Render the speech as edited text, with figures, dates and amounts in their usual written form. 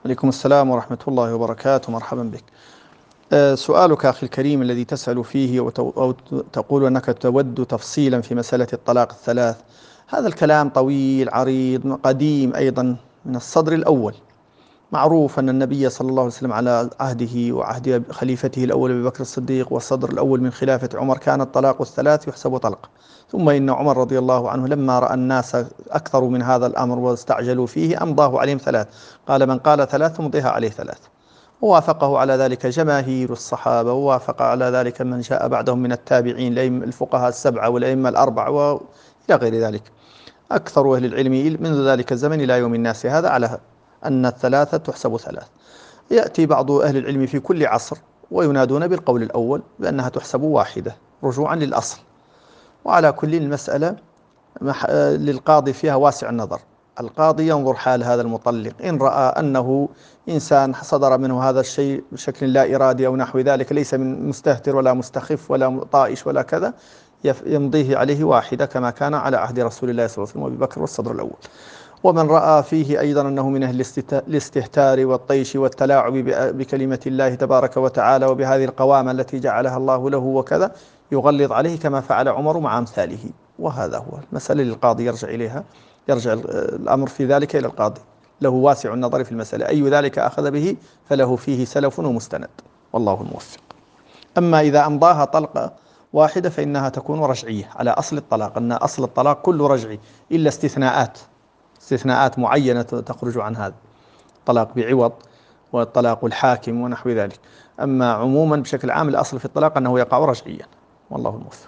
عليكم السلام ورحمة الله وبركاته، مرحبا بك. سؤالك أخي الكريم الذي تسأل فيه أو تقول أنك تود تفصيلا في مسألة الطلاق الثلاث. هذا الكلام طويل عريض قديم أيضا من الصدر الأول. معروف أن النبي صلى الله عليه وسلم على عهده وعهد خليفته الأول أبي بكر الصديق والصدر الأول من خلافة عمر كان الطلاق الثلاث يحسب طلق. ثم إن عمر رضي الله عنه لما رأى الناس أكثروا من هذا الأمر واستعجلوا فيه أمضاه عليهم ثلاث. قال من قال ثلاث مضيها عليه ثلاث. ووافقه على ذلك جماهير الصحابة، ووافق على ذلك من جاء بعدهم من التابعين الأئمة الفقهاء السبعة والأئمة الأربعة وإلى غير ذلك. أكثر أهل العلم منذ ذلك الزمن إلى يوم الناس هذا على أن الثلاثة تحسب ثلاث. يأتي بعض أهل العلم في كل عصر وينادون بالقول الأول بأنها تحسب واحدة رجوعا للأصل. وعلى كل المسألة للقاضي فيها واسع النظر. القاضي ينظر حال هذا المطلق، إن رأى أنه إنسان صدر منه هذا الشيء بشكل لا إرادي أو نحو ذلك، ليس من مستهتر ولا مستخف ولا طائش ولا كذا، يمضيه عليه واحدة كما كان على عهد رسول الله صلى الله عليه وسلم وأبي بكر والصدر الأول. ومن رأى فيه أيضا أنه من أهل الاستهتار والطيش والتلاعب بكلمة الله تبارك وتعالى وبهذه القوامة التي جعلها الله له وكذا، يغلظ عليه كما فعل عمر مع أمثاله. وهذا هو المسألة للقاضي يرجع إليها، يرجع الأمر في ذلك إلى القاضي، له واسع النظر في المسألة، أي ذلك أخذ به فله فيه سلف ومستند، والله الموفق. أما إذا أمضاها طلقة واحدة فإنها تكون رجعية على أصل الطلاق، أن أصل الطلاق كله رجعي إلا استثناءات معينة تخرج عن هذا، طلاق بعوض والطلاق الحاكم ونحو ذلك. أما عموما بشكل عام الأصل في الطلاق أنه يقع رجعيا، والله الموفق.